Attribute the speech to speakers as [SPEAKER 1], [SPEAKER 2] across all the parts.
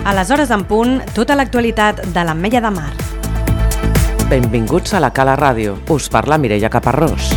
[SPEAKER 1] A les hores en punt, tota l'actualitat de l'Ametlla de Mar.
[SPEAKER 2] Benvinguts a la Cala Ràdio. Us parla Mireia Caparrós.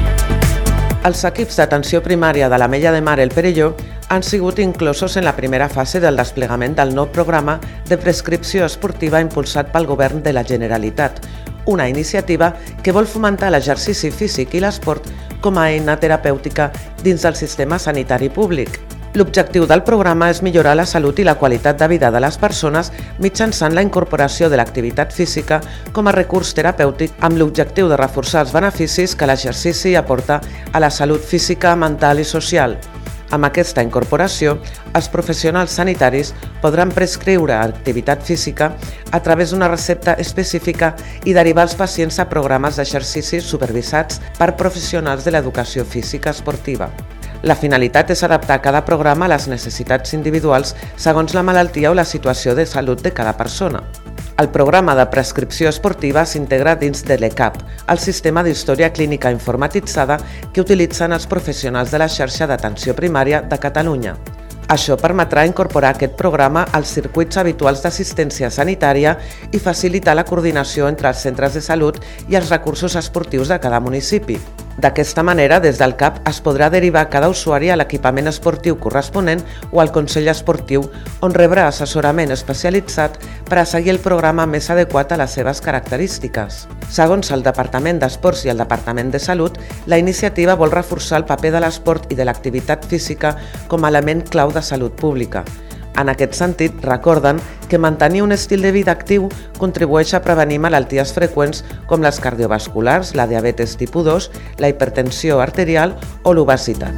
[SPEAKER 2] Els equips d'atenció primària de l'Ametlla de Mar El Perelló han sigut inclosos en la primera fase del desplegament del nou programa de prescripció esportiva impulsat pel Govern de la Generalitat, una iniciativa que vol fomentar l'exercici físic i l'esport com a eina terapèutica dins del sistema sanitari públic. L'objectiu del programa és millorar la salut i la qualitat de vida de les persones mitjançant la incorporació de l'activitat física com a recurs terapèutic amb l'objectiu de reforçar els beneficis que l'exercici aporta a la salut física, mental i social. Amb aquesta incorporació, els professionals sanitaris podran prescriure activitat física a través d'una recepta específica i derivar els pacients a programes d'exercicis supervisats per professionals de l'educació física esportiva. La finalitat és adaptar cada programa a les necessitats individuals segons la malaltia o la situació de salut de cada persona. El programa de prescripció esportiva s'integra dins de l'ECAP, el sistema d'història clínica informatitzada que utilitzen els professionals de la xarxa d'atenció primària de Catalunya. Això permetrà incorporar aquest programa als circuits habituals d'assistència sanitària i facilitar la coordinació entre els centres de salut i els recursos esportius de cada municipi. D'aquesta manera, des del CAP es podrà derivar cada usuari a l'equipament esportiu corresponent o al Consell Esportiu, on rebrà assessorament especialitzat per a seguir el programa més adequat a les seves característiques. Segons el Departament d'Esports i el Departament de Salut, la iniciativa vol reforçar el paper de l'esport i de l'activitat física com a element clau de salut pública. En aquest sentit, recorden que mantenir un estil de vida actiu contribueix a prevenir malalties freqüents com les cardiovasculars, la diabetes tipus 2, la hipertensió arterial o l'obesitat.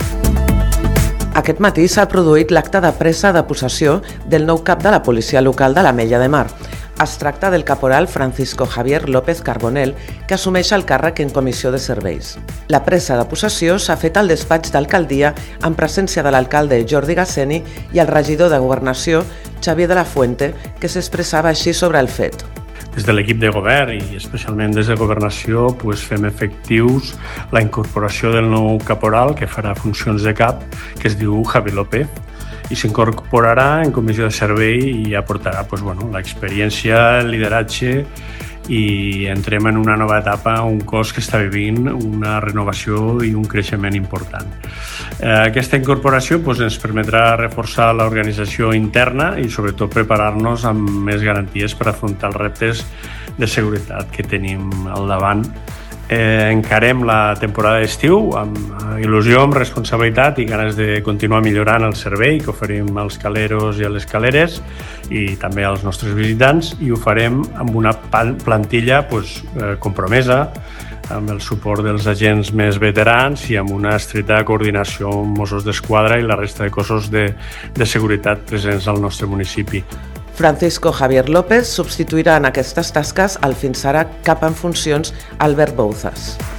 [SPEAKER 2] Aquest matí s'ha produït l'acte de presa de possessió del nou cap de la policia local de l'Ametlla de Mar. Es tracta del caporal Francisco Javier López Carbonell, que assumeix el càrrec en comissió de serveis. La presa de possessió s'ha fet al despatx d'alcaldia en presència de l'alcalde Jordi Gasseni i el regidor de Governació, Xavier de la Fuente, que s'expressava així sobre el fet.
[SPEAKER 3] Des de l'equip de govern i especialment des de Governació fem efectius la incorporació del nou caporal que farà funcions de cap, que es diu Javi López, i s'incorporarà en comissió de servei i aportarà l'experiència, el lideratge i entrem en una nova etapa, un cos que està vivint una renovació i un creixement important. Aquesta incorporació ens permetrà reforçar l'organització interna i sobretot preparar-nos amb més garanties per afrontar els reptes de seguretat que tenim al davant. Encarem la temporada d'estiu amb il·lusió, amb responsabilitat i ganes de continuar millorant el servei que oferim als caleros i a les caleres i també als nostres visitants, i ho farem amb una plantilla compromesa, amb el suport dels agents més veterans i amb una estreta coordinació amb Mossos d'Esquadra i la resta de cossos de seguretat presents al nostre municipi.
[SPEAKER 2] Francisco Javier López substituirà en aquestes tasques el fins ara cap en funcions Albert Bouzas.